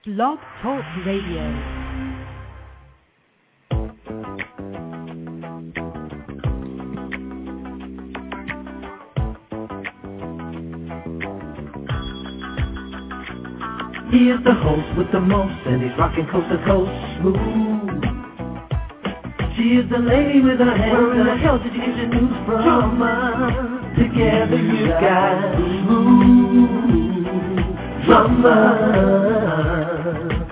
Blog Talk Radio. He is the host with the most, and he's rocking coast to coast smooth. She is the lady with her hands. Where in the hell did you get the news from? Drama. Together you got smooth drama.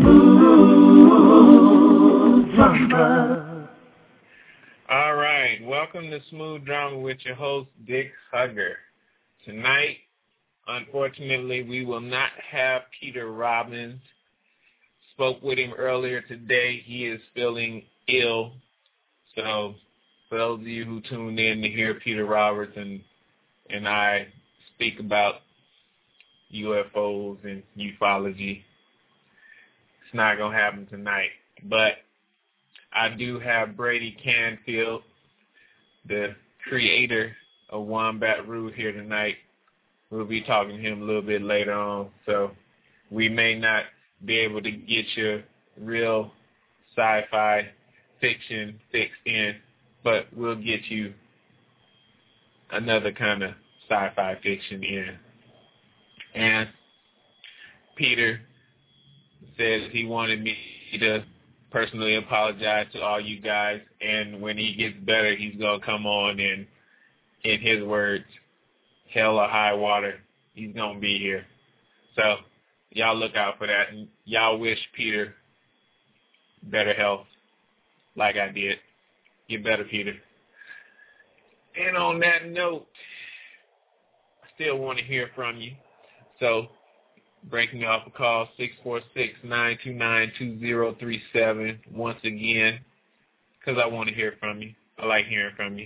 Smooth drama. All right, welcome to Smooth Drama with your host, Dick Hugger. Tonight, unfortunately, we will not have Peter Robbins. Spoke with him earlier today. He is feeling ill. So for those of you who tuned in to hear Peter Roberts and I speak about UFOs and ufology, it's not going to happen tonight. But I do have Brady Canfield, the creator of Wombat Root, here tonight. We'll be talking to him a little bit later on, so we may not be able to get your real sci-fi fiction fixed in, but we'll get you another kind of sci-fi fiction in. And Peter says he wanted me to personally apologize to all you guys, and when he gets better, he's going to come on and, in his words, hell or high water, he's going to be here. So y'all look out for that, and y'all wish Peter better health like I did. Get better, Peter. And on that note, I still want to hear from you. So breaking off a call, 646-929-2037. Once again, because I want to hear from you. I like hearing from you.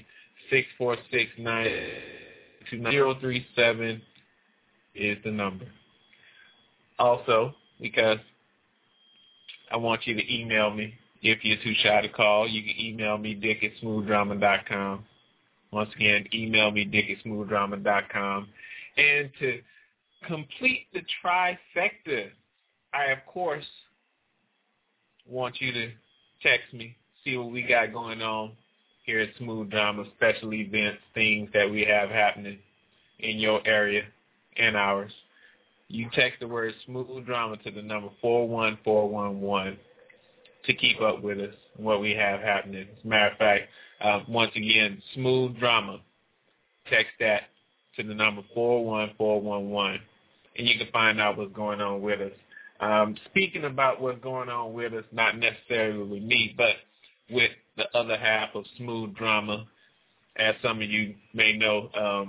646-929-2037 is the number. Also, because I want you to email me. If you're too shy to call, you can email me, dick@smoothdrama.com. Once again, email me, dick@smoothdrama.com. And to complete the trifecta, I, of course, want you to text me, see what we got going on here at Smooth Drama, special events, things that we have happening in your area and ours. You text the word Smooth Drama to the number 41411 to keep up with us and what we have happening. As a matter of fact, once again, Smooth Drama. Text that to the number 41411, and you can find out what's going on with us. Speaking about what's going on with us, not necessarily with me, but with the other half of Smooth Drama, as some of you may know,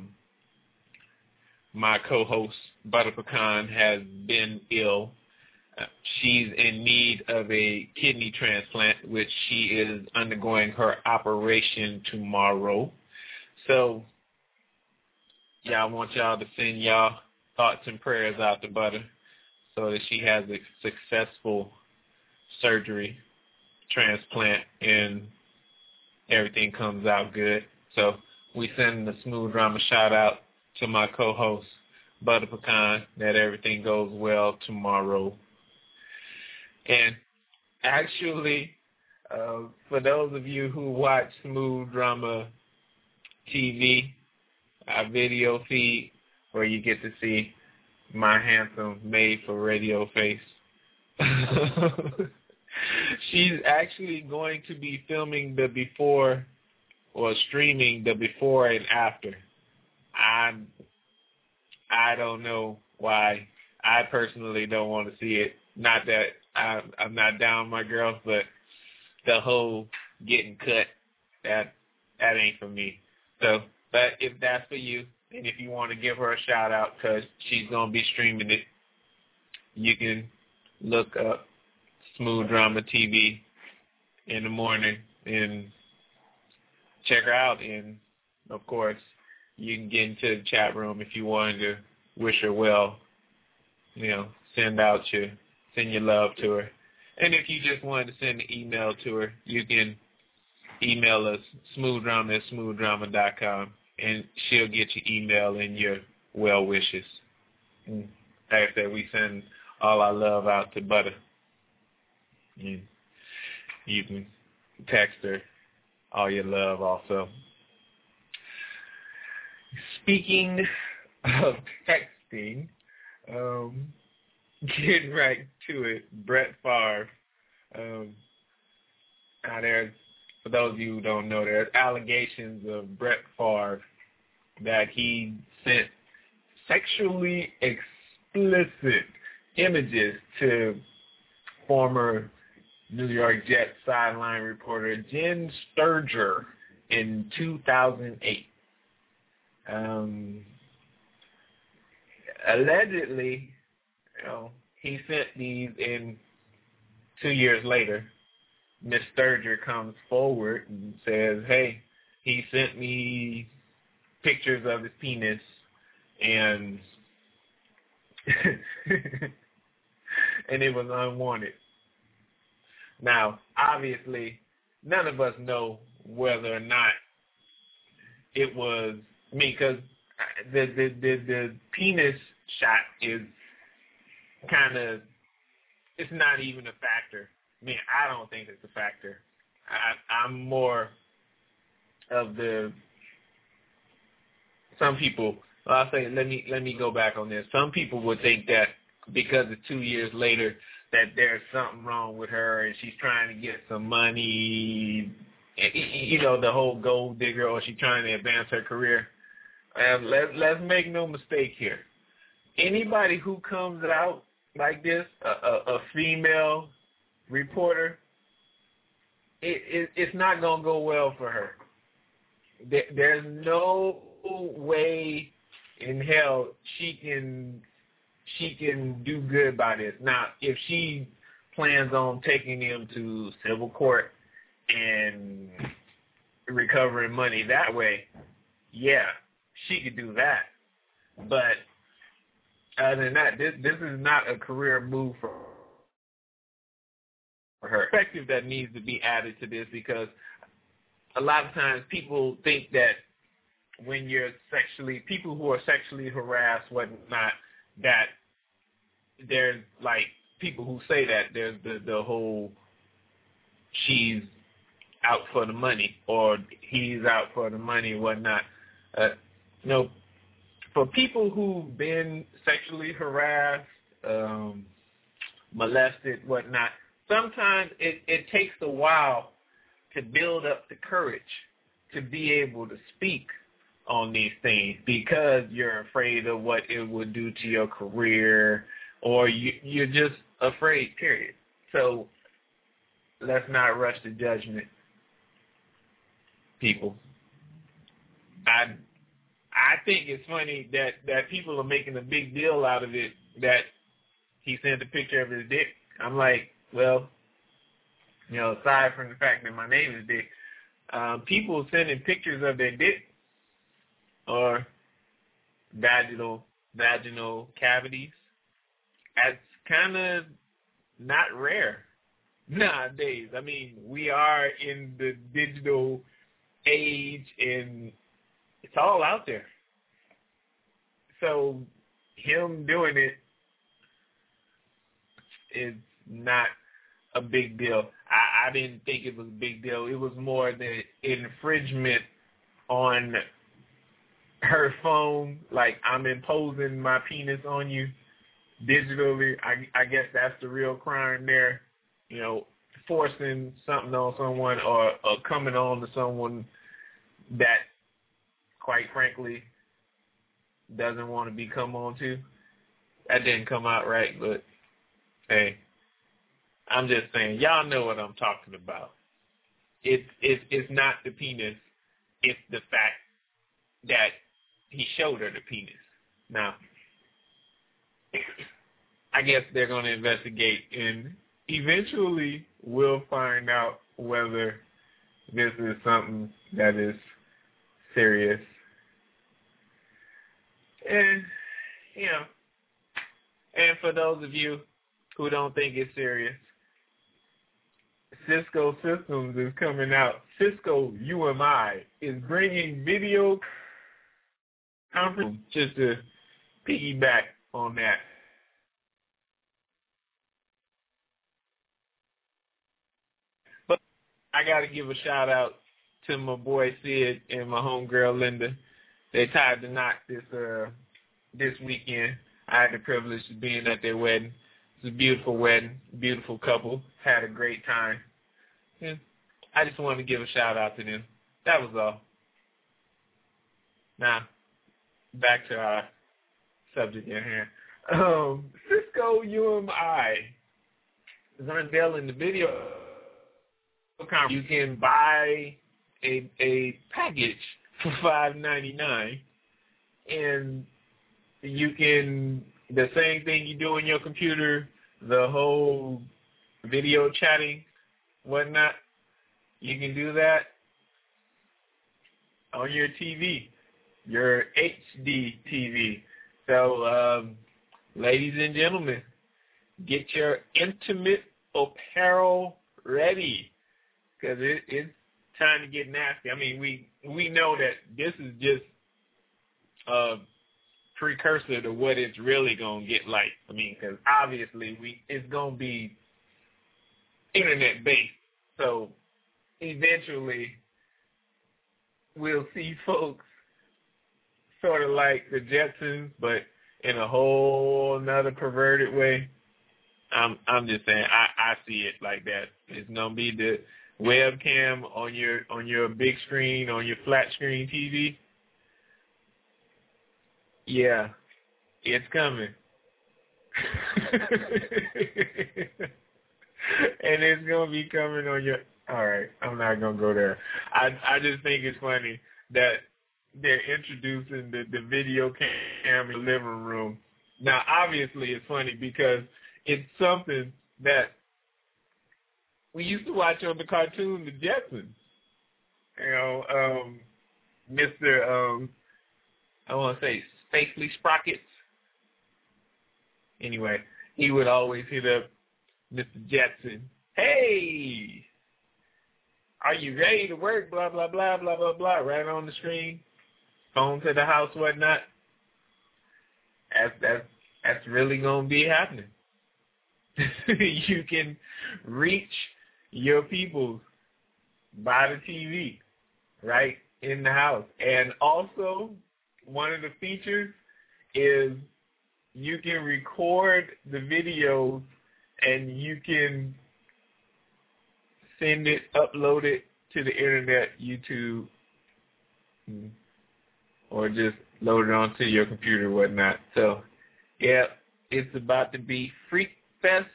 my co-host, Butter Pecan, has been ill. She's in need of a kidney transplant, which she is undergoing her operation tomorrow. So, yeah, I want y'all to send y'all thoughts and prayers out to Butter so that she has a successful surgery, transplant, and everything comes out good. So we send the Smooth Drama shout-out to my co-host, Butter Pecan, that everything goes well tomorrow. And actually, for those of you who watch Smooth Drama TV, our video feed, where you get to see my handsome made-for-radio face, she's actually going to be filming the before, or streaming the before and after. I don't know why. I personally don't want to see it. Not that I'm not down with my girls, but the whole getting cut, that ain't for me. So, but if that's for you, and if you want to give her a shout out because she's going to be streaming it, you can look up Smooth Drama TV in the morning and check her out. And, of course, you can get into the chat room if you wanted to wish her well, send your love to her. And if you just wanted to send an email to her, you can email us, smoothdrama@smoothdrama.com, and she'll get your email and your well wishes. Like I said, we send all our love out to Butter. And you can text her all your love also. Speaking of texting, getting right to it, Brett Favre. Now there's, for those of you who don't know, there's allegations of Brett Favre that he sent sexually explicit images to former New York Jets sideline reporter Jen Sturger in 2008. Allegedly, he sent these in 2 years later. Miss Sturger comes forward and says, hey, he sent me pictures of his penis and and it was unwanted. Now, obviously, none of us know whether or not it was me, because the penis shot is kind of, it's not even a factor. I mean, I don't think it's a factor. I'm more of some people, I'll say, let me go back on this. Some people would think that because it's 2 years later that there's something wrong with her and she's trying to get some money, the whole gold digger, or she's trying to advance her career. Let's make no mistake here. Anybody who comes out like this, a female reporter, it's not going to go well for her. There's no way in hell she can do good by this. Now, if she plans on taking him to civil court and recovering money that way, yeah, she could do that. But other than that, this is not a career move for her. Perspective that needs to be added to this, because a lot of times people think that when you're people who are sexually harassed, whatnot, that there's like people who say that there's the whole she's out for the money or he's out for the money, whatnot. For people who've been sexually harassed, molested, whatnot, sometimes it takes a while to build up the courage to be able to speak on these things, because you're afraid of what it would do to your career, or you're just afraid, period. So let's not rush to judgment, people. I think it's funny that people are making a big deal out of it, that he sent a picture of his dick. I'm like, well, aside from the fact that my name is Dick, people sending pictures of their dick or vaginal cavities, that's kind of not rare nowadays. I mean, we are in the digital age and it's all out there. So him doing it is not a big deal. I didn't think it was a big deal. It was more the infringement on her phone, like I'm imposing my penis on you digitally. I guess that's the real crime there. Forcing something on someone or coming on to someone that, quite frankly, doesn't want to be come on to. That didn't come out right, but hey, I'm just saying, y'all know what I'm talking about. It's not the penis, it's the fact that he showed her the penis. Now, I guess they're going to investigate, and eventually we'll find out whether this is something that is serious. And, and for those of you who don't think it's serious, Cisco Systems is coming out. Cisco UMI is bringing video conference, just to piggyback on that. I got to give a shout out to my boy Sid and my homegirl Linda. They tied the knot this weekend. I had the privilege of being at their wedding. It's a beautiful wedding, beautiful couple. Had a great time. And I just wanted to give a shout out to them. That was all. Now, back to our subject in here. Cisco UMI is unveiling the video. You can buy a package for $5.99, and you can, the same thing you do on your computer, the whole video chatting, whatnot, you can do that on your TV, your HD TV. So, ladies and gentlemen, get your intimate apparel ready, because it's time to get nasty. I mean, we know that this is just a precursor to what it's really going to get like. I mean, because obviously it's going to be internet-based. So eventually we'll see folks sort of like the Jetsons, but in a whole another perverted way. I'm just saying, I see it like that. It's gonna be the webcam on your big screen, on your flat screen TV. Yeah, it's coming. And it's gonna be coming on your. All right, I'm not gonna go there. I just think it's funny that they're introducing the video cam in the living room. Now, obviously, it's funny because it's something that we used to watch on the cartoon, the Jetsons. You know, Mr. I want to say Spacely Sprockets. Anyway, he would always hit up Mr. Jetson. Hey, are you ready to work? Blah, blah, blah, blah, blah, blah. Right on the screen. Phone to the house, whatnot. That's really going to be happening. You can reach your people by the TV right in the house. And also, one of the features is you can record the videos and you can send it, upload it to the internet, YouTube, or just load it onto your computer or whatnot. So, yeah, it's about to be Freak Fest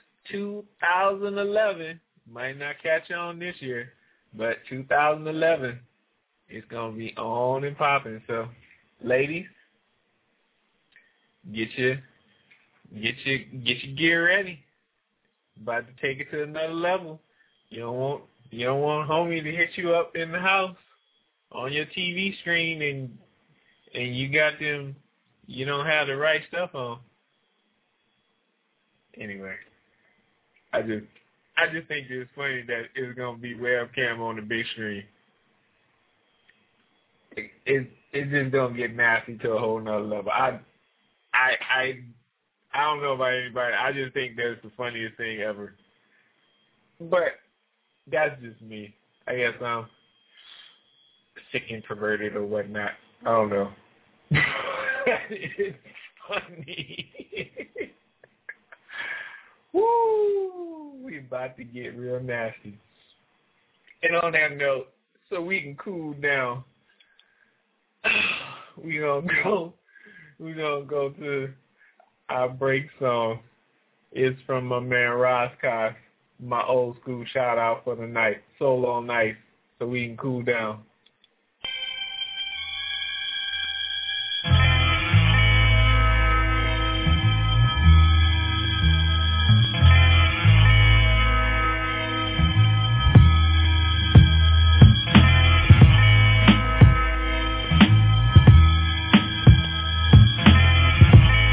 2011. Might not catch on this year, but 2011, it's going to be on and popping. So, ladies, get your gear ready. About to take it to another level. You don't want homie to hit you up in the house on your TV screen and you got them, you don't have the right stuff on. Anyway, I just think it's funny that it's gonna be webcam on the big screen. It's just gonna get nasty to a whole nother level. I don't know about anybody. I just think that's the funniest thing ever. But that's just me. I guess I'm sick and perverted or whatnot. I don't know. It's funny. Woo! We about to get real nasty. And on that note, so we can cool down, we're gonna go to our break song. It's from my man Roscoe, my old school shout out for the night. Soul on Night, so we can cool down.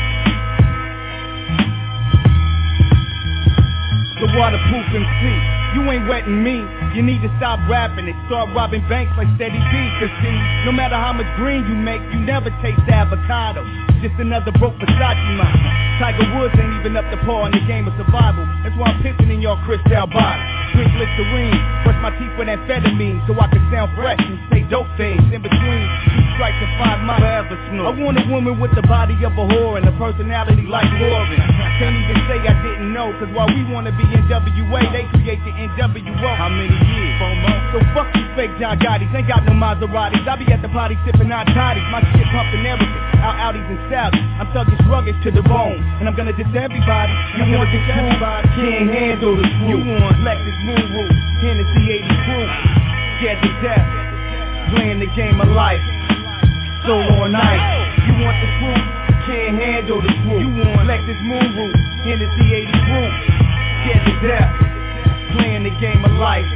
Waterproof MC, You ain't wetting me. You need to stop rapping and start robbing banks like Steady B. Cause see, no matter how much green you make, you never taste avocado. Just another broke Versace model. Tiger Woods ain't even up to par in the game of survival. That's why I'm pissing in your crystal bottle. Drink Listerine, brush my teeth with amphetamine so I can sound fresh and say dope things in between 2 strikes and 5 miles. Forever snore. I want a woman with the body of a whore and a personality like Lauren. Can't even say I didn't know, cause while we wanna be NWA, they create the NWO. How many years? 4 months. So fuck these fake John Gottis, ain't got no Maseratis. I be at the party sipping hot toddies, my shit pumping Arabic, out Audis and Saudis. I'm thuggish rugged to the bone, and I'm gonna diss everybody. You want this everybody? Can't handle the screw. You want Lexus Moon Roof, Hennessy 80 proof. Scared to death, playing the game of life. Solo all night. You want the proof? Can't handle the screw. You want Lexus Moon Roof, Hennessy 80 proof. Scared to death, playing the game of life.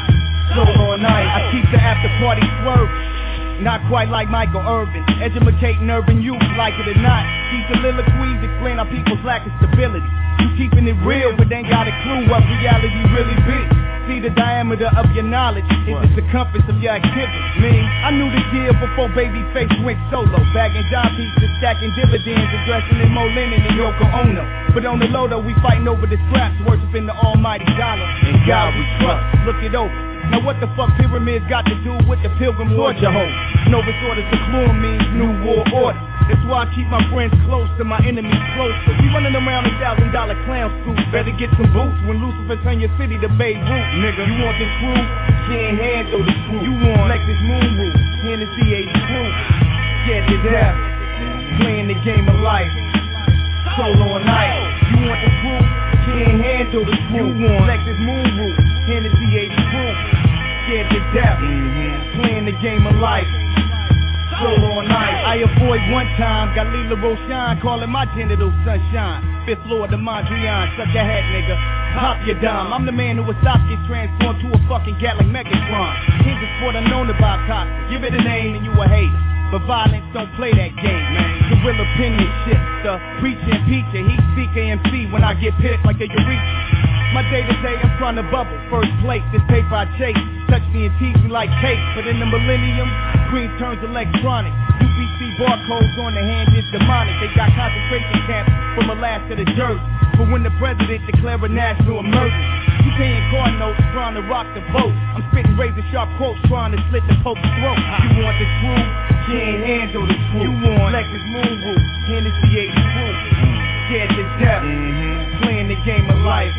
Solo all night. I keep the after party swerve. Not quite like Michael Irvin, educating urban youth, like it or not. These soliloquies explain how people's lack of stability. You keeping it real, but ain't got a clue what reality really be. See the diameter of your knowledge is the circumference of your activity. Me, I knew the deal before Babyface went solo. Bagging job pieces, stacking dividends, and dressing in more linen than Yoko Ono. But on the low though, we fighting over the scraps, worshiping the almighty dollar. And God we trust, look it over. Now what the fuck pyramids got to do with the pilgrim torture hole? Novus orders to clue means new war order. That's why I keep my friends close to my enemies closer. We running around in $1,000 clown suits. Better get some boots when Lucifer turn your city to Beirut. Nigga, you want this crew? Can't handle the screw. You want Lexus Moon Roof, Hennessy 80 proof. Scared to death, playing the game of life. Solo all night. You want the crew? Can't handle the screw. You want Lexus Moon Roof, Hennessy 80 proof. Scared to death, playing the game of life. Solo all night. I avoid one time, got Lila Roshan calling my genital sunshine. 5th floor, the Mondrian, suck your head, nigga. Pop your dime. I'm the man who will stop get transformed to a fucking Gatling Megatron. Here's the sport unknown about cops. Give it a name and you a hater. But violence don't play that game, man. Guerrilla penmanship, the preacher and peacher. He speak AMC when I get pissed like a Eureka. My day-to-day, I'm trying to bubble. First place, this paper I chase. Touch me and tease me like cake. But in the millennium, green turns electronic. UPC barcodes on the hand is demonic. They got concentration camps from Alaska to Jersey. But when the president declare a national emergency, you paying card notes trying to rock the vote. I'm spitting razor-sharp quotes trying to slit the Pope's throat. You want this screw? Can't handle the screw. You want Lexus Moon Roof, Hennessy 80 proof. Scared to death, playing the game of life.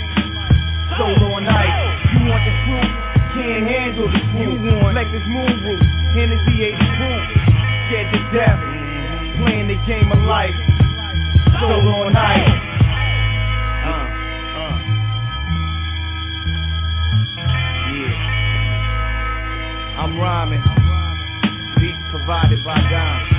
Solo all night. You want the screw? Can't handle the screw. You want Lexus Moon Roof, Hennessy 80 proof. Scared to death, playing the game of life. Solo all night. Yeah. I'm rhyming. Beats provided by Dime.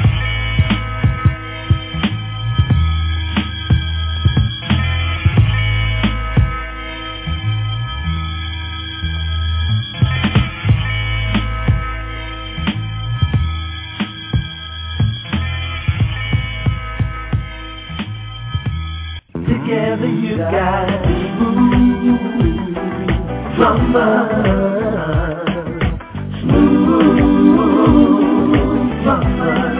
Together you got smooth drummer, smooth drummer.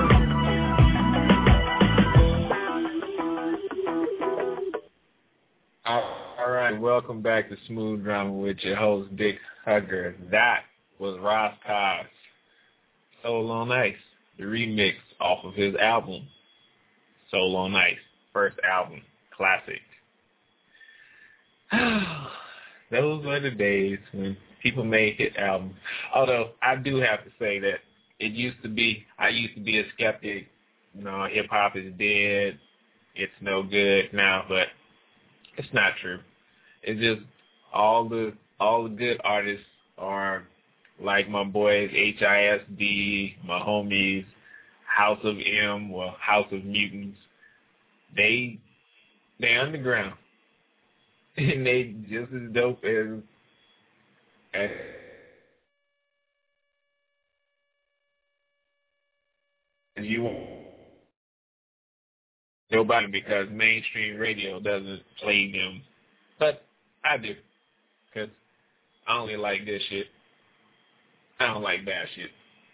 All right, welcome back to Smooth Drama with your host Dick Hugger. That was Ross Cobb's Soul on Ice, the remix off of his album Soul on Ice, first album. Classic. Those were the days when people made hit albums. Although I do have to say that I used to be a skeptic. You know, hip hop is dead. It's no good now, but it's not true. It's just all the good artists are like my boys HISD, my homies, House of M or House of Mutants. They underground, and they just as dope as you want. Nobody, because mainstream radio doesn't play them, but I do, because I only like this shit. I don't like bad shit.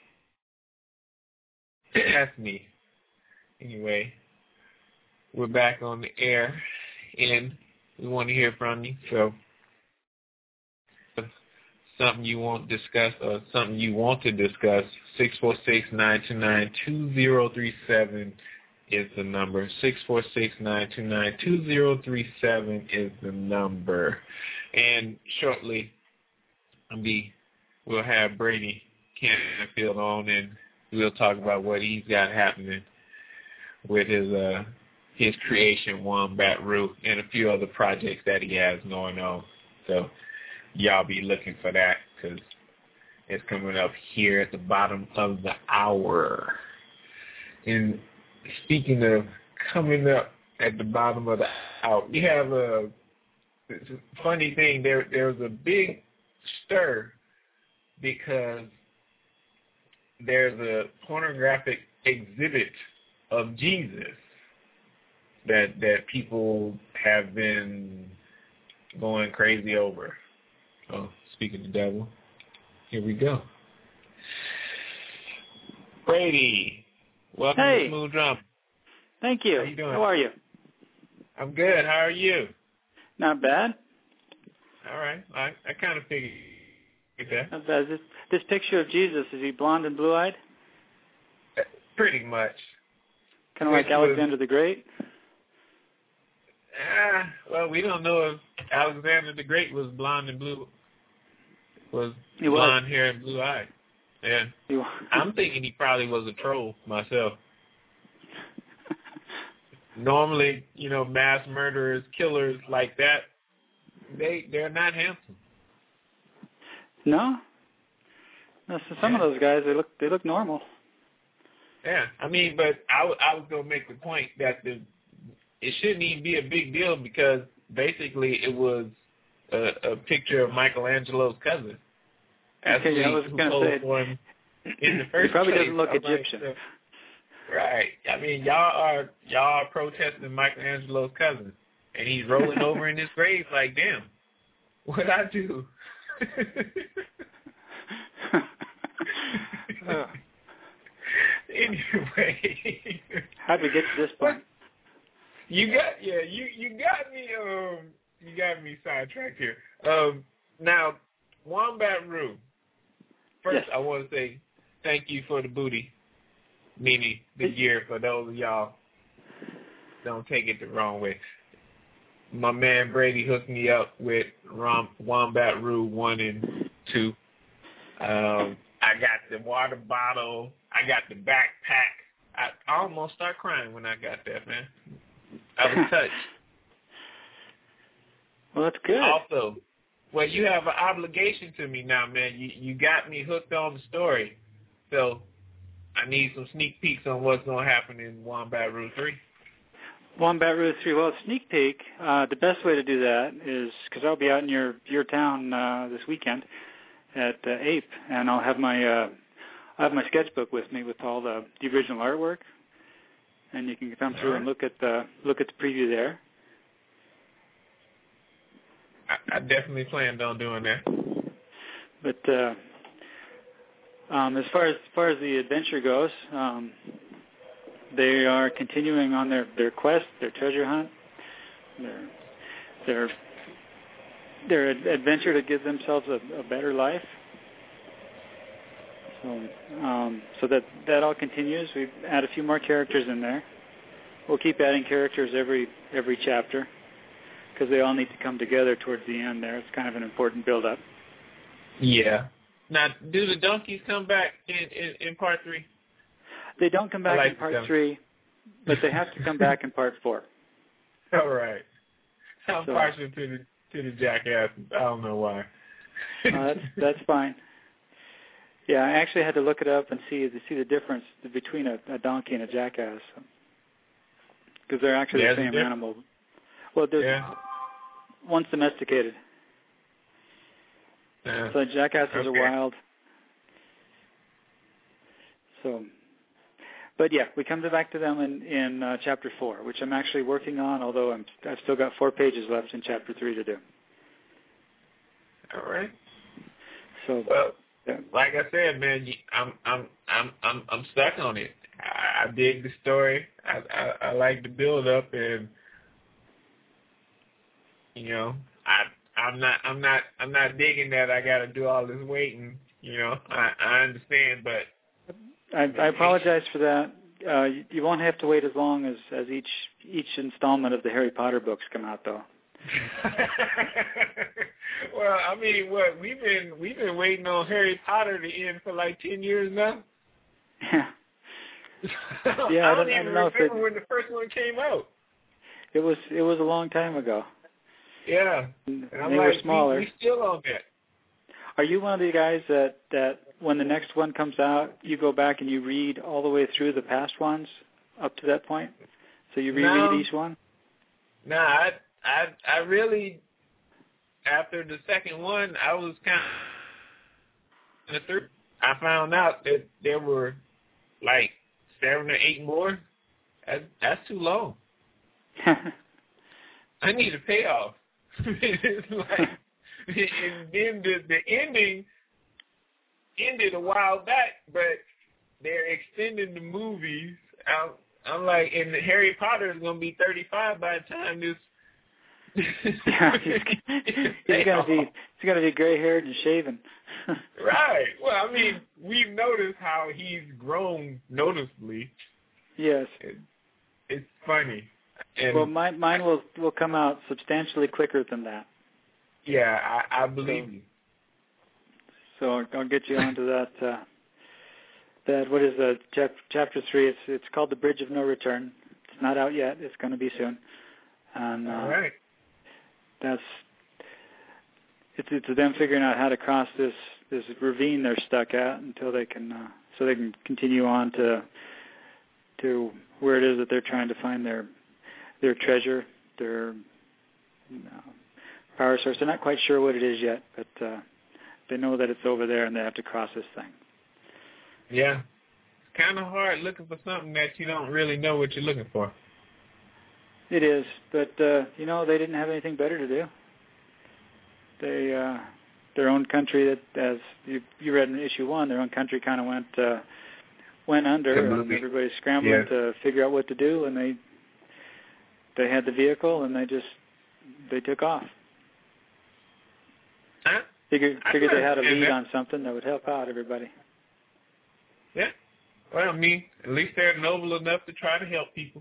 That's me. Anyway, we're back on the air, and we want to hear from you. So, something you want to discuss or something you want to discuss, 646-929-2037 is the number. 646-929-2037 is the number. And shortly, we'll have Brady Canfield on, and we'll talk about what he's got happening with his creation, Wombat Roo, and a few other projects that he has going on. So y'all be looking for that because it's coming up here at the bottom of the hour. And speaking of coming up at the bottom of the hour, we have a funny thing. There was a big stir because there's a pornographic exhibit of Jesus that people have been going crazy over. Oh, speaking of the devil, here we go. Brady, welcome to Smooth Drama. Thank you. How you doing? How are you? I'm good. How are you? Not bad. All right. I kind of figured that. Not bad. This picture of Jesus, is he blonde and blue-eyed? Pretty much. Kind of like Alexander the Great? Well, we don't know if Alexander the Great was blonde and blue. Blonde hair and blue eyes. Yeah. I'm thinking he probably was a troll myself. Normally, mass murderers, killers like that, they're not handsome. No. So some of those guys, they look normal. Yeah, but I was going to make the point that it shouldn't even be a big deal because basically it was a picture of Michelangelo's cousin. Okay, I was going to say in the first he probably place, doesn't look Egyptian. Right. Y'all are protesting Michelangelo's cousin, and he's rolling over in his grave like, damn, what'd I do? Anyway, how'd we get to this point? You got me sidetracked here. Now, Wombat Roo. First, yes. I want to say thank you for the booty, meaning the gear. For those of y'all, don't take it the wrong way. My man Brady hooked me up with Wombat Roo 1 and 2. I got the water bottle. I got the backpack. I almost started crying when I got that, man. I was touched. Well, that's good. Also, you have an obligation to me now, man. You got me hooked on the story. So I need some sneak peeks on what's going to happen in Wombat Roo 3. Wombat Roo 3. Well, sneak peek, the best way to do that is, because I'll be out in your town this weekend at Ape, and I'll have my sketchbook with me with all the original artwork, and you can come through and look at the preview there. I definitely planned on doing that. But as far as the adventure goes, they are continuing on their quest, their treasure hunt, their adventure to give themselves a better life. So that all continues. We add a few more characters in there. We'll keep adding characters every chapter because they all need to come together towards the end there. It's kind of an important build-up. Yeah. Now, do the donkeys come back in part 3? They don't come back in part 3, but they have to come back in part 4. All right. I'm partial to the jackass. I don't know why. That's fine. Yeah, I actually had to look it up and see the difference between a donkey and a jackass, because they're actually the same animal. Well, one's domesticated. So jackasses are wild. So, but yeah, we come back to them in chapter 4, which I'm actually working on, although I've still got 4 pages left in chapter 3 to do. All right. So, well, yeah. like I said, man, I'm stuck on it. I dig the story. I like the build up, and you know, I'm not digging that I got to do all this waiting. You know, I understand, but I apologize for that. You won't have to wait as long as each installment of the Harry Potter books come out, though. Well, I mean, what we've been waiting on Harry Potter to end for like 10 years now. Yeah. Yeah, I don't even remember when the first one came out. It was a long time ago. Yeah, and I'm they like, were smaller. We still on that. Are you one of the guys that when the next one comes out, you go back and you read all the way through the past ones up to that point? So you reread each one? No, I really, after the second one, I was kind of, the third, I found out that there were like 7 or 8 more. That's too long. I need a payoff. It's like, and then the ending ended a while back, but they're extending the movies. I'm like, and Harry Potter is going to be 35 by the time this. Yeah, he's gonna be gray-haired and shaven. Right. Well, I mean, we've noticed how he's grown noticeably. Yes. It's funny. And well, mine will come out substantially quicker than that. Yeah, I believe you. So I'll get you onto that. That what is chapter 3? It's called The Bridge of No Return. It's not out yet. It's going to be soon. And all right. It's them figuring out how to cross this ravine they're stuck at until they can so they can continue on to where it is that they're trying to find their treasure, their power source. They're not quite sure what it is yet, but they know that it's over there and they have to cross this thing. Yeah. It's kind of hard looking for something that you don't really know what you're looking for. It is, but they didn't have anything better to do. They their own country, that as you read in issue 1, their own country kind of went under, and everybody's scrambling to figure out what to do, and they had the vehicle, and they took off. Huh? Figured they had a lead on something that would help out everybody. Yeah. Well, I mean, at least they're noble enough to try to help people.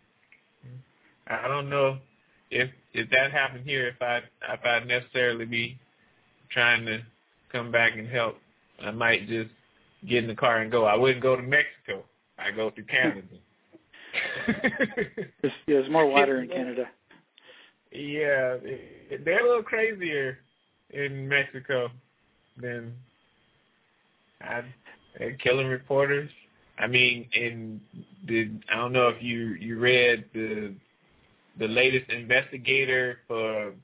I don't know if that happened here, if I'd necessarily be trying to come back and help. I might just get in the car and go. I wouldn't go to Mexico. I go to Canada. There's more water in Canada. Yeah, they're a little crazier in Mexico than they're killing reporters. I mean, I don't know if you read the latest investigator for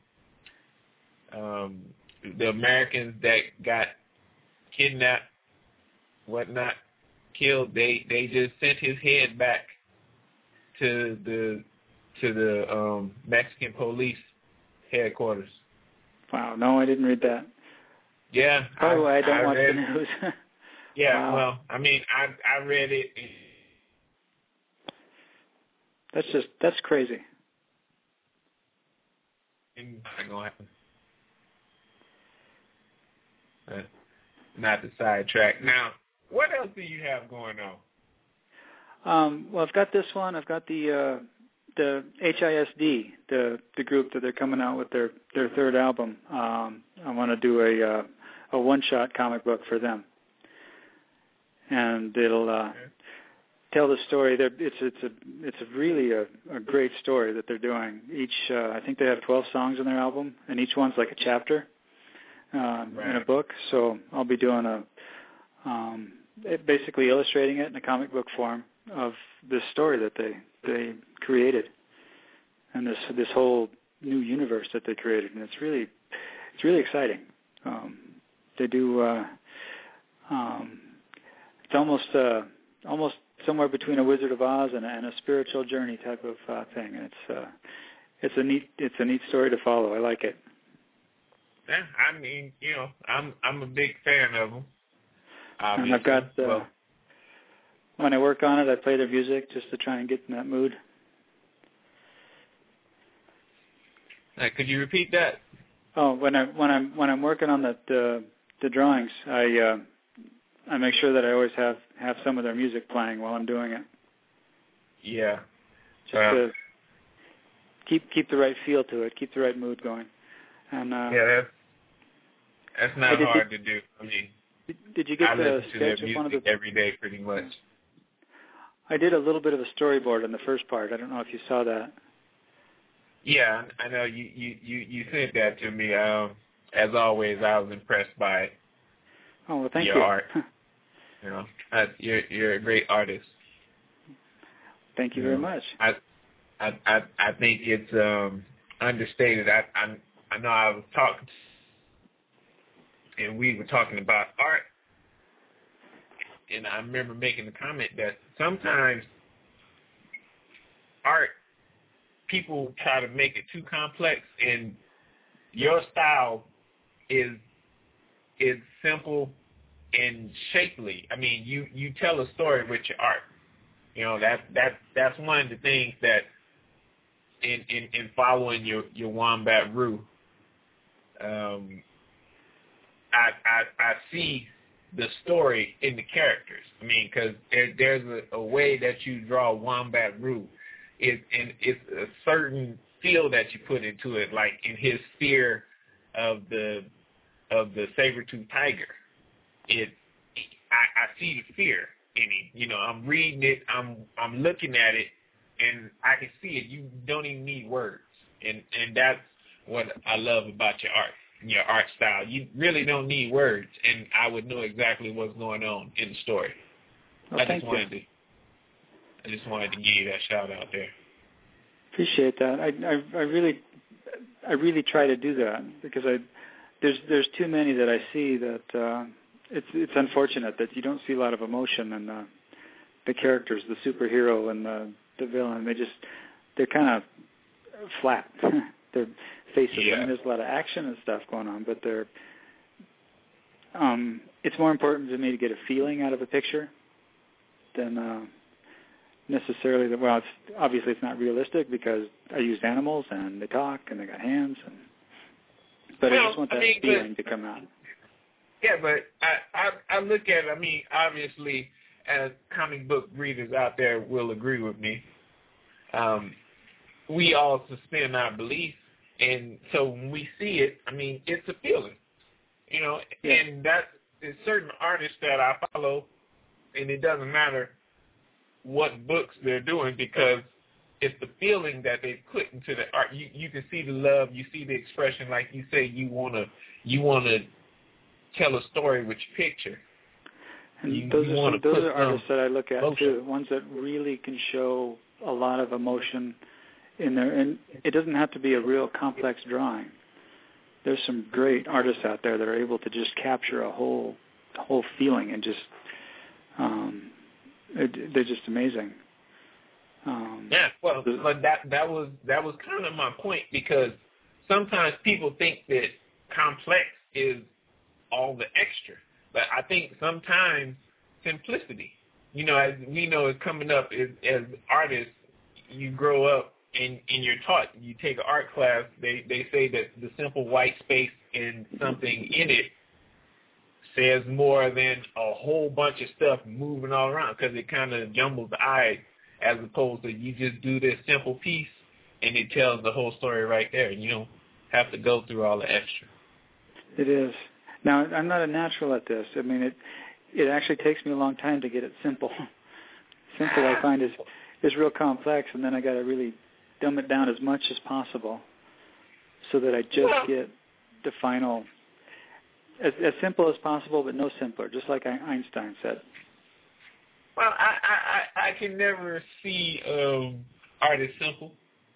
the Americans that got kidnapped, whatnot, killed. They just sent his head back to the Mexican police headquarters. Wow, no, I didn't read that. Yeah. By the way, I don't watch the news. Yeah, wow. Well, I mean, I read it. That's crazy. Not gonna happen. Not the sidetrack. Now, what else do you have going on? Well, I've got this one. I've got the HISD, the group that they're coming out with their third album. I want to do a one-shot comic book for them, and it'll tell the story. It's really a great story that they're doing. Each I think they have 12 songs on their album, and each one's like a chapter in a book. So I'll be doing basically illustrating it in a comic book form of this story that they created, and this whole new universe that they created, and it's really exciting. They do it's almost somewhere between a Wizard of Oz and a spiritual journey type of thing, and it's a neat story to follow. I like it. Yeah, I mean, I'm a big fan of them. And I've got when I work on it, I play their music just to try and get in that mood. Could you repeat that? Oh, when I'm working on the drawings, I make sure that I always have some of their music playing while I'm doing it. Yeah. Just to keep the right feel to it, keep the right mood going. And that's not hard to do. I mean, did you get to sketch their of one of music the every day pretty much? I did a little bit of a storyboard in the first part. I don't know if you saw that. Yeah, I know you sent that to me. As always, I was impressed by it. Oh, well, thank your you. Art. You're a great artist. Thank you very much. I think it's understated. I know I was talking, and we were talking about art, and I remember making the comment that sometimes art, people try to make it too complex, and your style is simple and shapely. I mean, you tell a story with your art. That's one of the things that in following your Wombat Rue, I see the story in the characters. I mean, because there's a way that you draw Wombat Rue. It's a certain feel that you put into it, like in his fear of the saber-toothed tiger. I see the fear in him. I'm reading it, I'm looking at it, and I can see it. You don't even need words, and that's what I love about your art, your art style. You really don't need words, and I would know exactly what's going on in the story. Well, I just wanted to give you that shout out there. Appreciate that. I really try to do that because there's too many that I see that it's unfortunate that you don't see a lot of emotion in the characters, the superhero and the villain. They're kind of flat. Their faces. Yeah. I mean, there's a lot of action and stuff going on, but it's more important to me to get a feeling out of a picture than necessarily that. Well, obviously it's not realistic because I used animals and they talk and they got hands, but I just want that feeling to come out. Yeah, but I look at it. I mean, obviously, as comic book readers out there will agree with me. We all suspend our belief, and so when we see it, I mean, it's a feeling, Yeah. And there's certain artists that I follow, and it doesn't matter what books they're doing because it's the feeling that they put into the art. You can see the love, you see the expression, like you say, you wanna tell a story with your picture. And those are artists that I look at too, ones that really can show a lot of emotion in there, and it doesn't have to be a real complex drawing. There's some great artists out there that are able to just capture a whole feeling and just they're just amazing. But that was kind of my point, because sometimes people think that complex is all the extra, but I think sometimes simplicity. As we know, is coming up as artists. You grow up and you're taught. You take an art class. They say that the simple white space and something in it says more than a whole bunch of stuff moving all around, because it kind of jumbles the eye, as opposed to you just do this simple piece and it tells the whole story right there. You don't have to go through all the extra. It is. Now, I'm not a natural at this. I mean, it actually takes me a long time to get it simple. Simple, I find, is real complex, and then I got to really dumb it down as much as possible so that I just get the final, as simple as possible, but no simpler, just like Einstein said. Well, I can never see art as simple.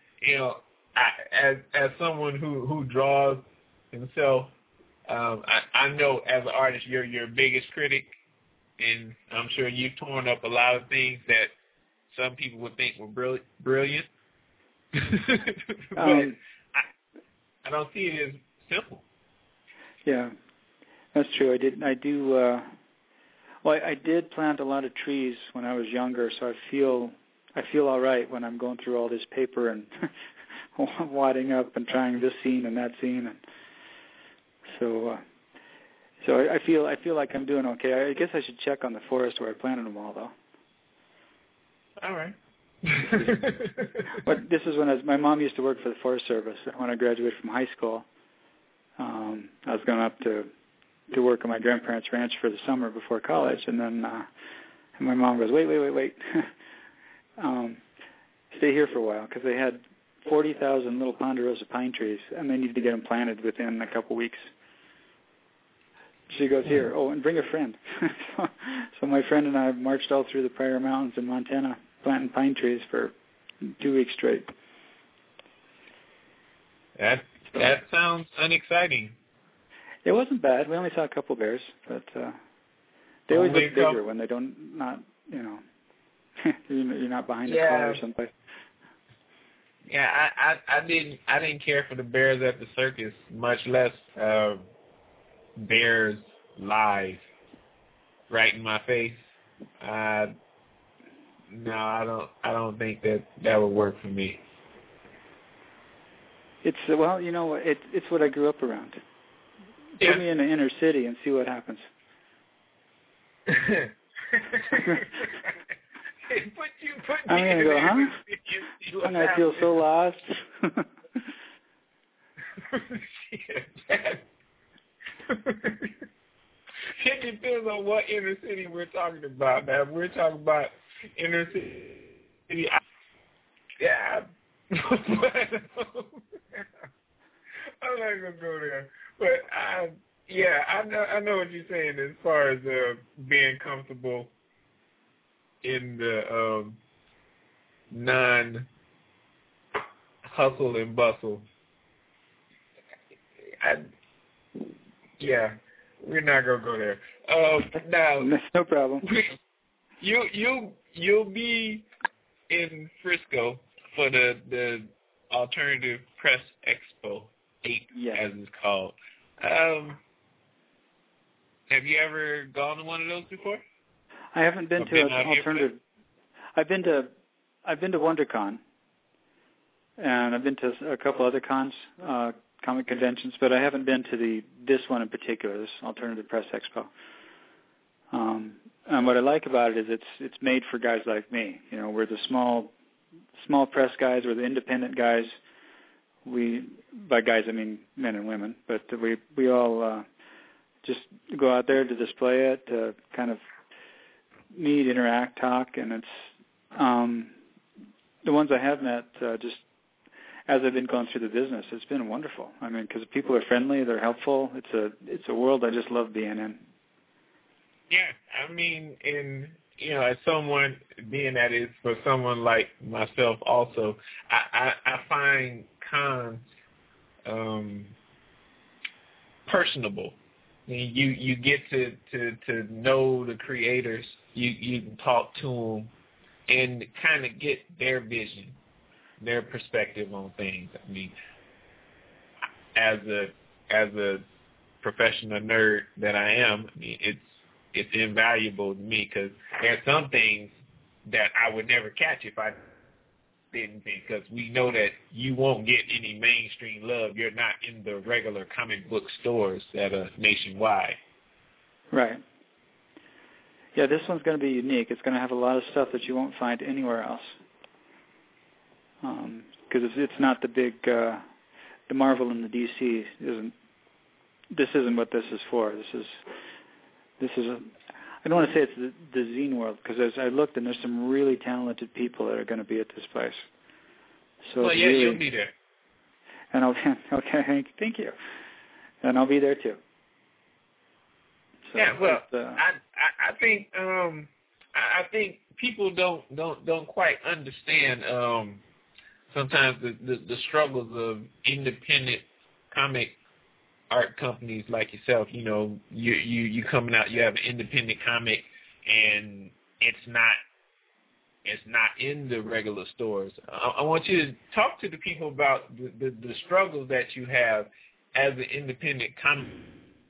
As someone who draws himself, I know as an artist you're your biggest critic, and I'm sure you've torn up a lot of things that some people would think were brilliant. But I don't see it as simple. Yeah, that's true. I did plant a lot of trees when I was younger, so I feel all right when I'm going through all this paper and wadding up and trying this scene and that scene, and so I feel like I'm doing okay. I guess I should check on the forest where I planted them all, though. All right. But this is when my mom used to work for the Forest Service. When I graduated from high school, I was going up to work on my grandparents' ranch for the summer before college, and then and my mom goes, wait. Stay here for a while, because they had 40,000 little ponderosa pine trees, and they needed to get them planted within a couple weeks. She goes, here, and bring a friend. So my friend and I marched all through the Prairie Mountains in Montana, planting pine trees for 2 weeks straight. That sounds unexciting. It wasn't bad. We only saw a couple bears, but they always look bigger when they not you're not behind a car or someplace. Yeah, I didn't care for the bears at the circus, much less bears live right in my face. No, I don't think that would work for me. It's it's what I grew up around. Yeah. Put me in the inner city and see what happens. I'm gonna go, huh? I'm gonna feel so lost. It depends on what inner city we're talking about. Now, if we're talking about inner city, I'm not gonna go there. But I know what you're saying as far as being comfortable in the non-hustle and bustle. We're not gonna go there. Now, that's no problem. You'll be in Frisco for the Alternative Press Expo 8, as it's called. Have you ever gone to one of those before? I haven't been to an alternative. I've been to WonderCon, and I've been to a couple other cons, comic conventions, but I haven't been to this one in particular, this Alternative Press Expo. And what I like about it is it's made for guys like me. We're the small press guys, we're the independent guys. By guys I mean men and women, but we all just go out there to display it, to kind of meet, interact, talk, and it's the ones I have met just as I've been going through the business. It's been wonderful. I mean, because people are friendly, they're helpful. It's a world I just love being in. Yeah, I mean, as someone being that is for someone like myself, also, I find cons personable. I mean, you get to know the creators. You can talk to them and kind of get their vision, their perspective on things. I mean, as a professional nerd that I am, I mean, it's invaluable to me, because there are some things that I would never catch if I didn't, because we know that you won't get any mainstream love. You're not in the regular comic book stores that are nationwide. Right. Yeah, this one's going to be unique. It's going to have a lot of stuff that you won't find anywhere else. Because it's not the big, the Marvel and the DC this isn't what this is for. This is I don't want to say it's the zine world, because as I looked, and there's some really talented people that are going to be at this place. So well, yeah, really, you'll be there. And okay, thank you. And I'll be there too. So yeah, well, I think people don't quite understand sometimes the struggles of independent comic art companies like yourself. You coming out, you have an independent comic, and it's not in the regular stores. I want you to talk to the people about the struggles that you have as an independent comic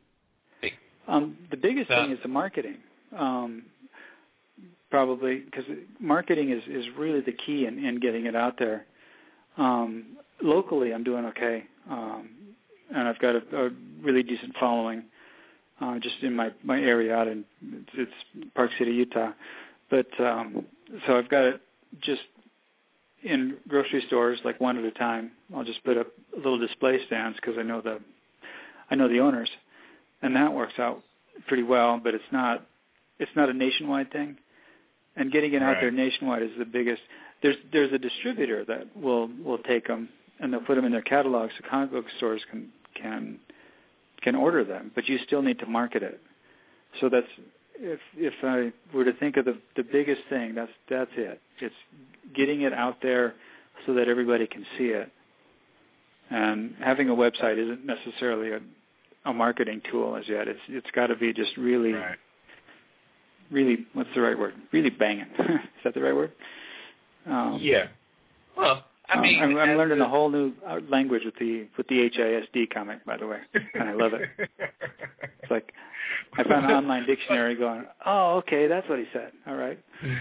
The biggest thing is the marketing. Probably because marketing is really the key in getting it out there. Locally, I'm doing okay, and I've got a really decent following just in my area out in it's Park City, Utah. But so I've got it just in grocery stores, like one at a time. I'll just put up little display stands because I know the owners, and that works out pretty well. But it's not a nationwide thing. And getting it out there nationwide is the biggest. There's a distributor that will take them and they'll put them in their catalogs so comic book stores can order them, but you still need to market it. So that's if I were to think of the biggest thing, that's it. It's getting it out there so that everybody can see it. And having a website isn't necessarily a marketing tool as yet. It's got to be just really. Right. Really, what's the right word? Really banging. Is that the right word? Yeah. Well, I mean, I'm learning a whole new language with the HISD comic, by the way, and I love it. It's like I found an online dictionary going, oh, okay, that's what he said. All right.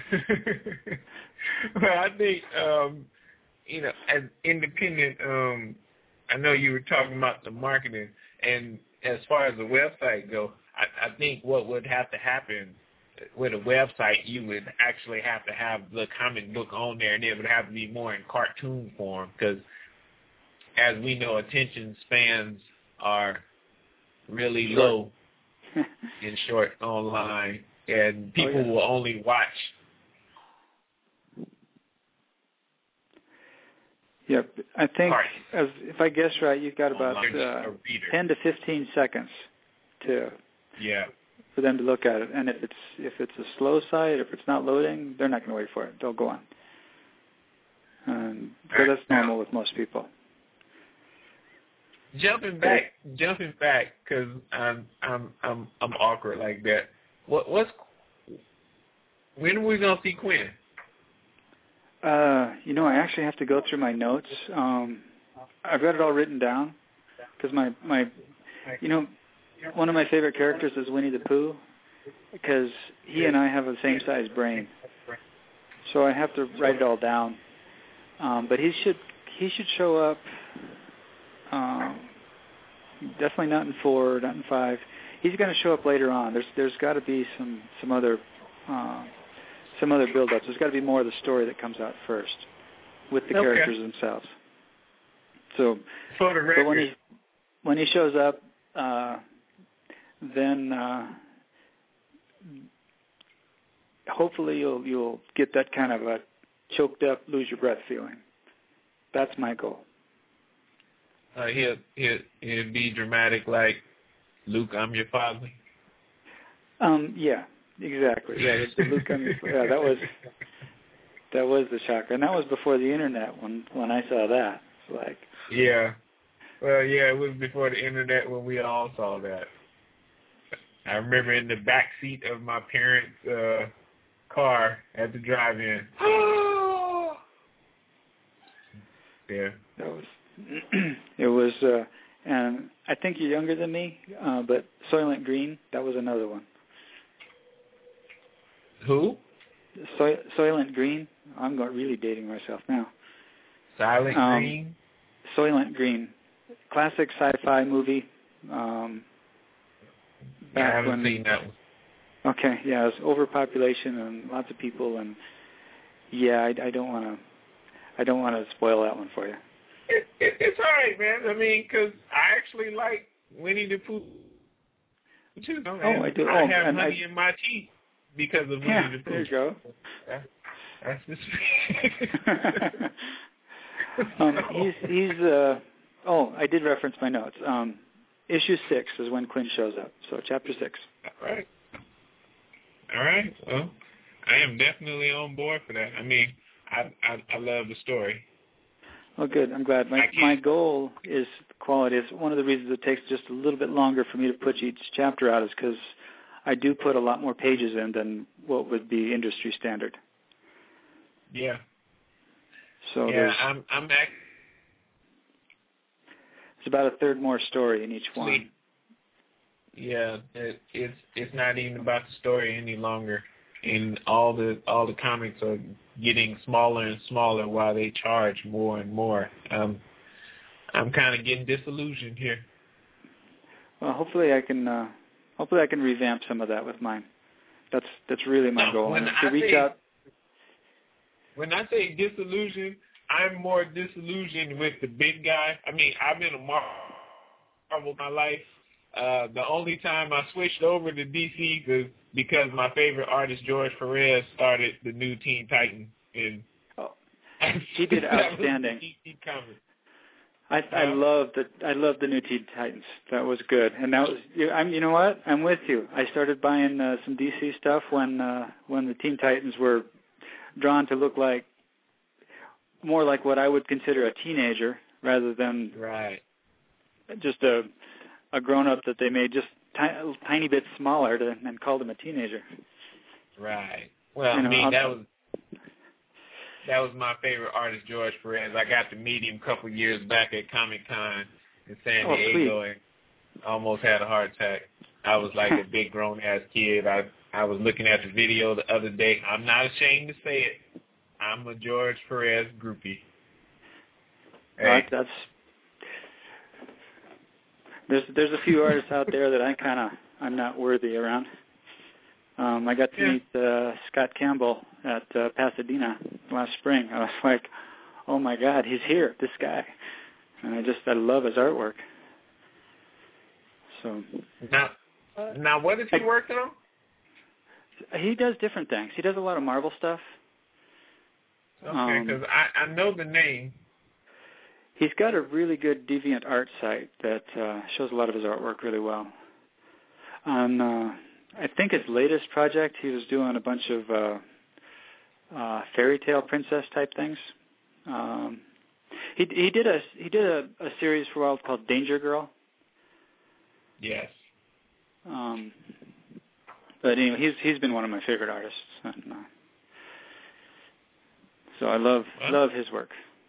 Well, I think as independent, I know you were talking about the marketing, and as far as the website go, I think what would have to happen with a website, you would actually have to have the comic book on there, and it would have to be more in cartoon form because, as we know, attention spans are really low in short online, and people will only watch. Yep, I think, if I guess right, you've got about 10 to 15 seconds for them to look at it. And if it's a slow site, if it's not loading, they're not going to wait for it. They'll go on. So that's normal with most people. Jumping back, because I'm awkward like that. When are we gonna see Quinn? I actually have to go through my notes. I've got it all written down because my one of my favorite characters is Winnie the Pooh because he and I have the same size brain. So I have to write it all down. But he should show up. Definitely not in 4, not in 5. He's going to show up later on. There's got to be some other build-ups. There's got to be more of the story that comes out first with the characters themselves. So, for the record, but when he shows up, then hopefully you'll get that kind of a choked up, lose your breath feeling. That's my goal. He'll be dramatic like, Luke, I'm your father. Yeah, exactly. Yeah, the Luke, I'm your father. Yeah, that was the shocker, and that was before the internet. When I saw that, it's like. Yeah, well, yeah, it was before the internet when we all saw that. I remember in the back seat of my parents' car at the drive-in. Yeah. It was, and I think you're younger than me, but Soylent Green, that was another one. Who? Soylent Green. I'm really dating myself now. Silent Green? Soylent Green. Classic sci-fi movie. I haven't seen that one. Okay, yeah, it was overpopulation and lots of people, and yeah, I don't want to spoil that one for you. It's all right, man. I mean, because I actually like Winnie the Pooh too. I do. I have honey in my teeth because of Winnie the Pooh. There you go. That's just I did reference my notes. Issue 6 is when Quinn shows up, so chapter 6. All right. Well, I am definitely on board for that. I mean, I love the story. Well, good. I'm glad. My goal is quality. It's one of the reasons it takes just a little bit longer for me to put each chapter out is because I do put a lot more pages in than what would be industry standard. Yeah. So yeah, it's about a third more story in each one. Yeah, it's not even about the story any longer, and all the comics are getting smaller and smaller while they charge more and more. I'm kind of getting disillusioned here. Well, hopefully I can revamp some of that with mine. That's really my goal. When to reach out. When I say disillusioned, I'm more disillusioned with the big guy. I mean, I've been a Marvel my life. The only time I switched over to DC was because my favorite artist, George Perez, started the new Teen Titans. And he did outstanding. DC comic. I love the new Teen Titans. That was good, and that was. You know what? I'm with you. I started buying some DC stuff when the Teen Titans were drawn to look like more like what I would consider a teenager rather than just a grown-up that they made just tiny bit smaller and called him a teenager. Right. Well, I mean, that was my favorite artist, George Perez. I got to meet him a couple years back at Comic-Con in San Diego and almost had a heart attack. I was like a big grown-ass kid. I was looking at the video the other day. I'm not ashamed to say it. I'm a George Perez groupie. Hey. Right, there's a few artists out there that I'm not worthy around. I got to meet Scott Campbell at Pasadena last spring. I was like, oh my God, he's here, this guy. And I love his artwork. So now what is he working on? He does different things. He does a lot of Marvel stuff. Okay, because I know the name. He's got a really good DeviantArt site that shows a lot of his artwork really well. I think his latest project, he was doing a bunch of fairy tale princess type things. He did a series for a while called Danger Girl. Yes. But anyway, he's been one of my favorite artists. And, so I love his work.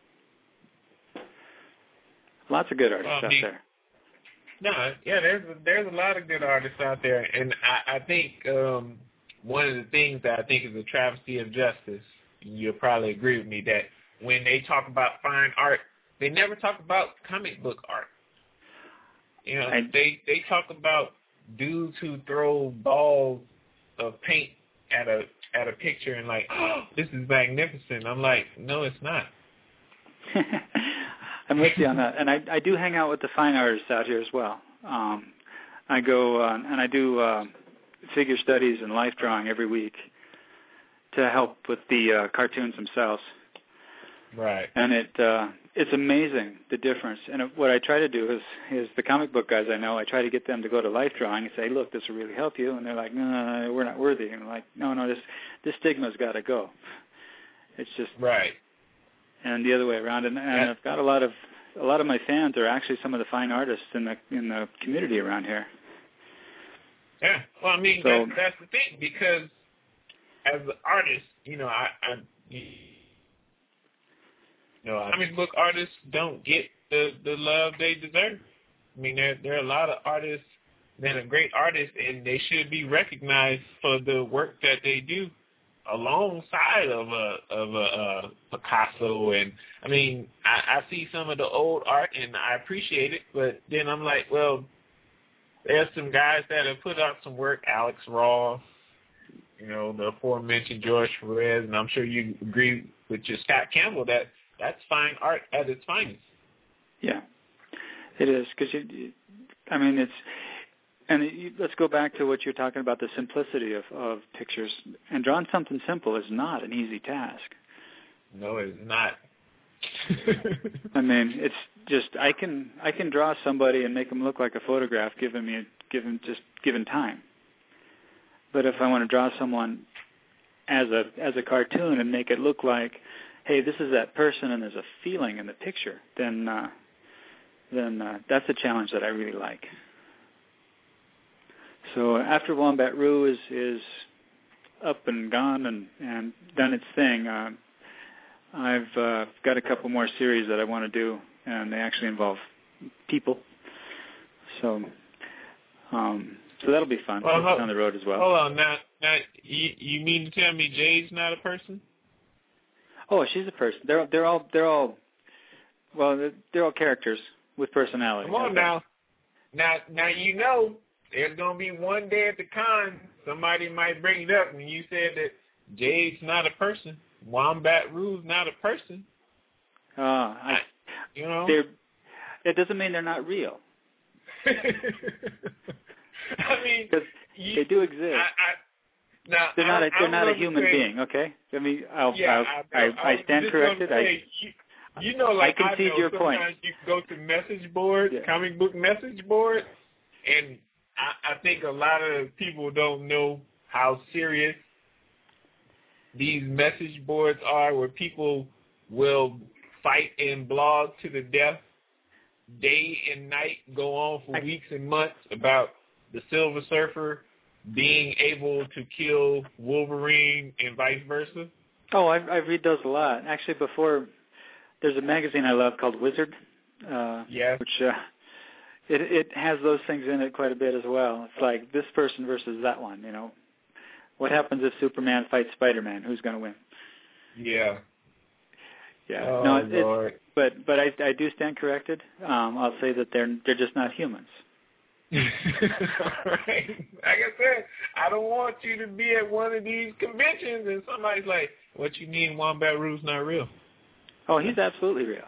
Lots of good artists out there. No, yeah, there's a lot of good artists out there, and I think one of the things that I think is a travesty of justice, you'll probably agree with me, that when they talk about fine art, they never talk about comic book art. You know, they talk about dudes who throw balls of paint at a picture and like, oh, this is magnificent. I'm like, no, it's not. I'm with you on that, and I do hang out with the fine artists out here as well. I go and I do figure studies and life drawing every week to help with the cartoons themselves. Right. And it's amazing the difference. And what I try to do is the comic book guys I know, I try to get them to go to life drawing and say, look, this will really help you. And they're like, no, we're not worthy. And I'm like, no, this stigma's got to go. It's just right. And the other way around. And I've got a lot of my fans are actually some of the fine artists in the community around here. Yeah. Well, I mean, that's the thing, because as an artist, comic book artists don't get the love they deserve. I mean, there are a lot of artists that are great artists, and they should be recognized for the work that they do alongside of a Picasso. And I mean, I see some of the old art and I appreciate it, but then I'm like, well, there's some guys that have put out some work, Alex Ross, the aforementioned George Perez, and I'm sure you agree with your Scott Campbell that that's fine art at its finest. Yeah, it is, because let's go back to what you're talking about, the simplicity of pictures. And drawing something simple is not an easy task. No, it's not. I mean, it's just I can draw somebody and make them look like a photograph given time. But if I want to draw someone as a cartoon and make it look like, hey, this is that person and there's a feeling in the picture, then that's a challenge that I really like. So after Wombat Roo is up and gone and done its thing, I've got a couple more series that I want to do, and they actually involve people. So So that'll be fun down the road as well. Hold on, now you mean to tell me Jade's not a person? Oh, she's a person. They're all characters with personality. Come on now. Now there's gonna be one day at the con somebody might bring it up when you said that Jade's not a person. Wombat Rue's not a person. It doesn't mean they're not real. I mean, because they do exist. They're not a human being. Okay. I mean, I stand corrected. I concede your point. Sometimes you go to message boards, comic book message boards, and I think a lot of people don't know how serious these message boards are, where people will fight and blog to the death, day and night, go on for weeks and months about the Silver Surfer being able to kill Wolverine and vice versa. Oh, I read those a lot. Actually, before, there's a magazine I love called Wizard, which it has those things in it quite a bit as well. It's like this person versus that one, you know. What happens if Superman fights Spider-Man? Who's going to win? Yeah. Yeah. Oh, no, Lord. But I do stand corrected. I'll say that they're just not humans. Right. Like I said, I don't want you to be at one of these conventions and somebody's like, "What you mean, Wombat Rue's not real?" Oh, he's absolutely real.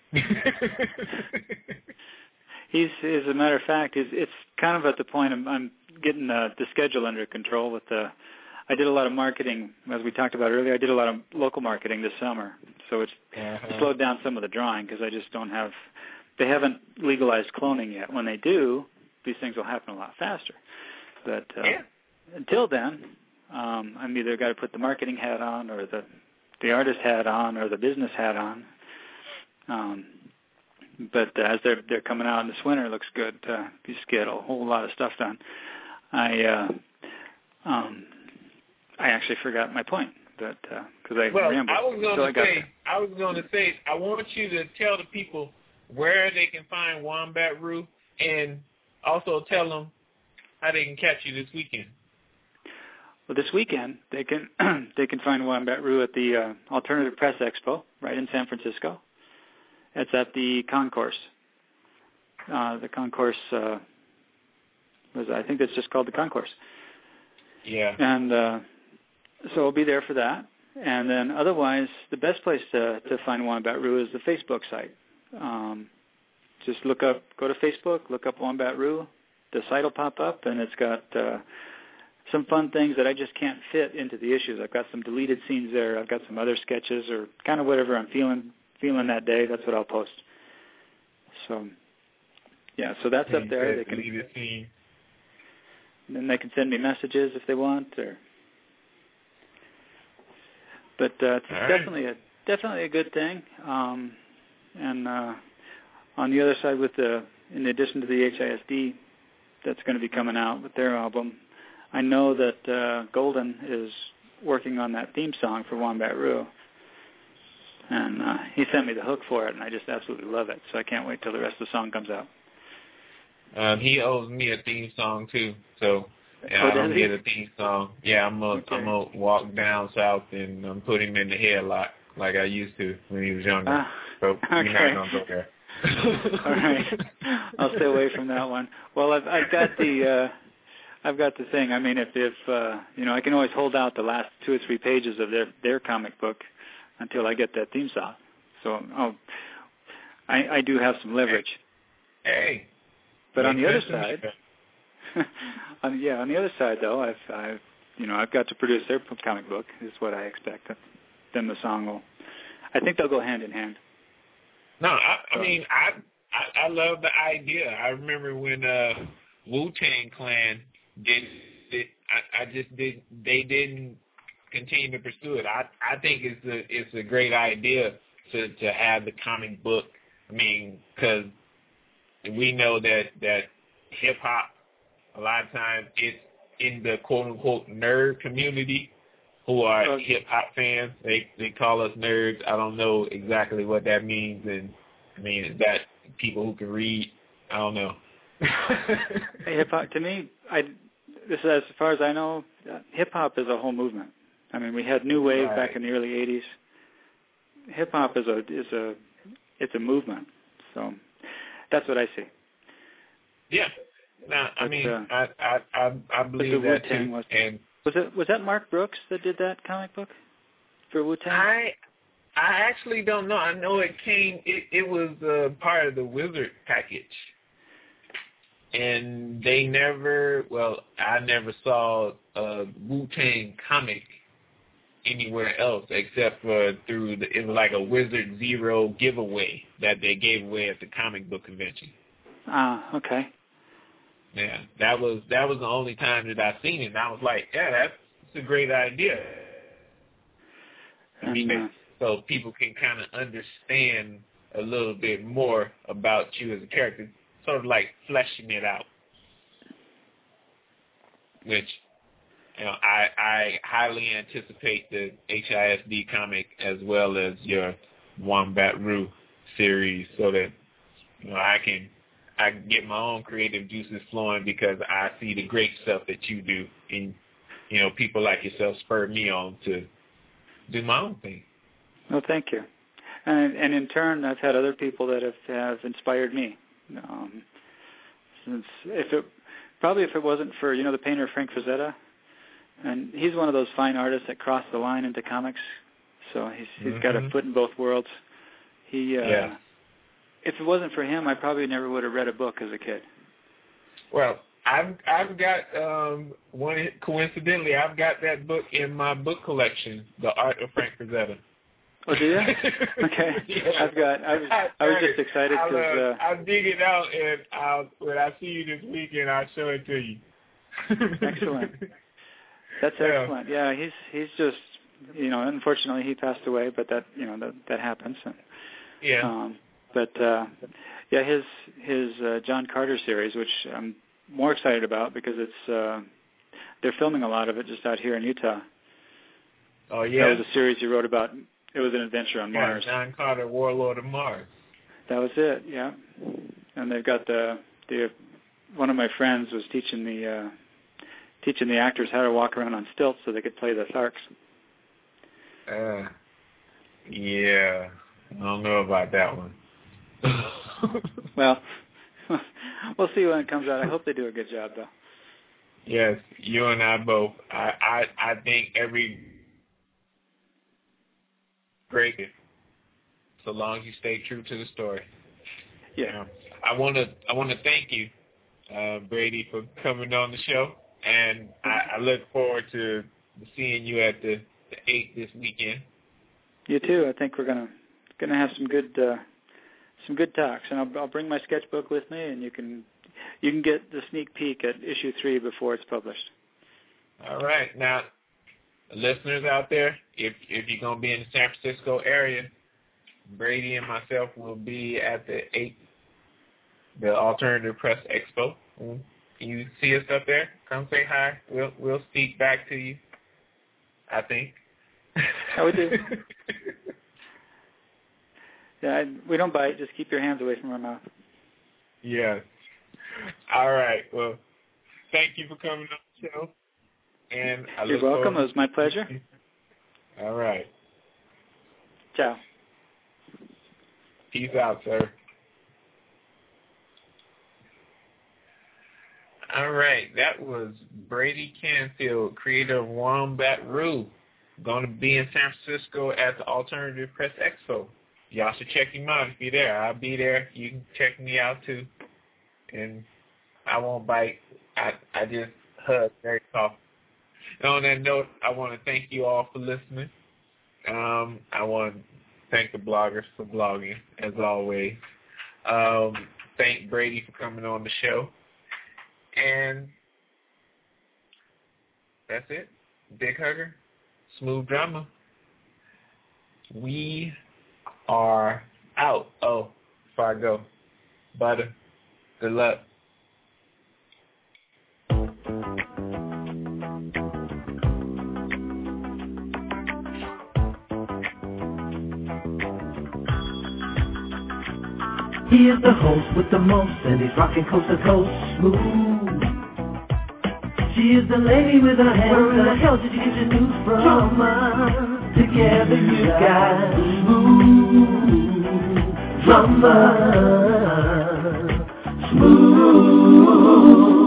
He's, as a matter of fact, it's kind of at the point I'm getting the schedule under control with the. I did a lot of marketing, as we talked about earlier. I did a lot of local marketing this summer, so it's slowed down some of the drawing because I just don't have. They haven't legalized cloning yet. When they do, these things will happen a lot faster. But until then, I'm either got to put the marketing hat on, or the artist hat on, or the business hat on. But as they're coming out in this winter, it looks good. You just get a whole lot of stuff done. I actually forgot my point, but because I rambled. I was going to say, I want you to tell the people where they can find Wombat Rue, and also tell them how they can catch you this weekend. Well, this weekend they can find Wombat Rue at the Alternative Press Expo right in San Francisco. It's at the concourse. The concourse I think it's just called the concourse. Yeah. And so I'll be there for that. And then otherwise, the best place to find Wombat Rue is the Facebook site. Just go to Facebook, look up Wombat Rue. The site will pop up, and it's got some fun things that I just can't fit into the issues. I've got some deleted scenes there. I've got some other sketches or kind of whatever I'm feeling that day. That's what I'll post. So, yeah, so that's up there. They can deleted scene. Then they can send me messages if they want, but it's definitely a good thing. And on the other side, in addition to the HISD, that's going to be coming out with their album, I know that Golden is working on that theme song for Wombat Rue, and he sent me the hook for it, and I just absolutely love it. So I can't wait till the rest of the song comes out. He owes me a theme song too, so I don't get a theme song. Yeah, I'm gonna walk down south and put him in the headlock like I used to when he was younger. So we're not gonna go there. All right, I'll stay away from that one. Well, I've got the thing. I mean, if I can always hold out the last 2 or 3 pages of their comic book until I get that theme song. So I do have some leverage. Hey. But on the other side, on the other side though, I've got to produce their comic book. Is what I expect. Then the song will. I think they'll go hand in hand. No, I mean, I love the idea. I remember when Wu-Tang Clan did it. They didn't continue to pursue it. I think it's a great idea to have the comic book. I mean, because we know that hip hop, a lot of times it's in the quote unquote nerd community who are hip hop fans. They call us nerds. I don't know exactly what that means, and I mean, is that people who can read? I don't know. Hip hop to me, this is as far as I know, hip hop is a whole movement. I mean, we had new wave back in the early '80s. Hip hop is a movement. So that's what I see. Yeah. Now, I mean, I believe that too. And was that Mark Brooks that did that comic book for Wu-Tang? I actually don't know. I know it was part of the Wizard package. And I never saw a Wu-Tang comic anywhere else except for it was like a Wizard Zero giveaway that they gave away at the comic book convention. Okay. Yeah, that was the only time that I seen it. And I was like, yeah, that's a great idea. So people can kind of understand a little bit more about you as a character, sort of like fleshing it out. Which, I highly anticipate the HISD comic as well as your Wombat Rue series, so that I can get my own creative juices flowing because I see the great stuff that you do, and people like yourself spur me on to do my own thing. Well, thank you, and in turn, I've had other people that have inspired me. Since if it wasn't for the painter Frank Frazetta, and he's one of those fine artists that crossed the line into comics, so he's got a foot in both worlds. If it wasn't for him, I probably never would have read a book as a kid. Well, I've got coincidentally, I've got that book in my book collection, The Art of Frank Frazetta. Oh, do you? Okay. Yeah. I was just excited because I'll dig it out, and when I see you this weekend, I'll show it to you. Excellent. That's excellent. Yeah, he's just unfortunately he passed away, but that that happens. Yeah. His John Carter series, which I'm more excited about because it's they're filming a lot of it just out here in Utah. Oh yeah. That was a series he wrote about. It was an adventure on Mars. John Carter, Warlord of Mars. That was it. Yeah. And they've got the one of my friends was teaching the actors how to walk around on stilts so they could play the Tharks. Yeah. I don't know about that one. Well, we'll see when it comes out. I hope they do a good job, though. Yes, you and I both. I think every great, so long as you stay true to the story. Yeah. I want to thank you, Brady, for coming on the show, and I look forward to seeing you at the 8th this weekend. You too. I think we're gonna have some good talks, and I'll bring my sketchbook with me, and you can get the sneak peek at issue 3 before it's published. All right. Now, listeners out there, if you're gonna be in the San Francisco area, Brady and myself will be at the 8th, the Alternative Press Expo. You see us up there? Come say hi. We'll speak back to you, I think. How we do? Yeah, we don't bite. Just keep your hands away from our mouth. Yes. All right. Well, thank you for coming on the show. And You're welcome. It was my pleasure. All right. Ciao. Peace out, sir. All right. That was Brady Canfield, creator of Wombat Rue, going to be in San Francisco at the Alternative Press Expo. Y'all should check him out if you're there. I'll be there. You can check me out, too. And I won't bite. I just hug very soft. And on that note, I want to thank you all for listening. I want to thank the bloggers for blogging, as always. Thank Brady for coming on the show. And that's it. Big Hugger, Smooth Drama. We are out. Oh, before I go, Butter, good luck. He is the host with the most, and he's rocking coast to coast. Smooth. She is the lady with her hands. Where in the hell did you get your news from? Drama. Together you got smooth drama. Smooth.